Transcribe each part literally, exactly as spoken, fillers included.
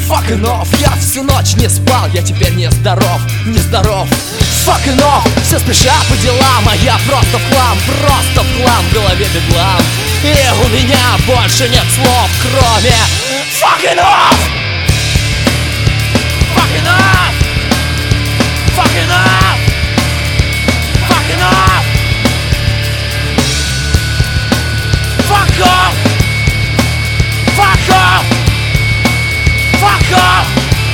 Fucking off, я всю ночь не спал, я теперь не здоров, не здоров. Fucking off, все спешат по делам, а я просто в хлам, просто в хлам, в голове бедлам. И у меня больше нет слов, кроме fucking off. Fucking off. Fucking off. Fucking off. Fuck off. Fuck off. Fuck off.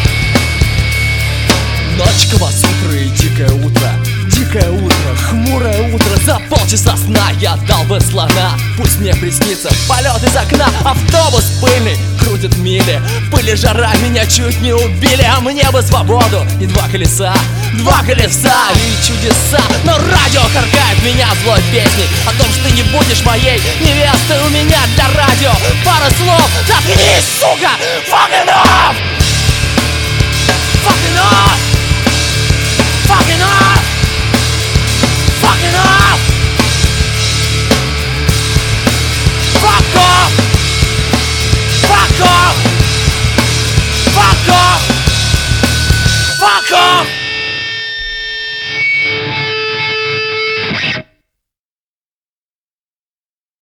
Ночка, вас утро и дикое утро. Дикое утро, хмурое утро. За полчаса сна я дал бы слона. Пусть мне приснится полет из окна. Автобус пыльный, крутит мили. Пыль и жара меня чуть не убили. А мне бы свободу и два колеса. Два колеса и чудеса. Но радио харкает меня злой песней о том, что ты не будешь моей невестой. У меня для радио пара слов. Заткнись, сука! Fucking off! Fucking off! Fucking off!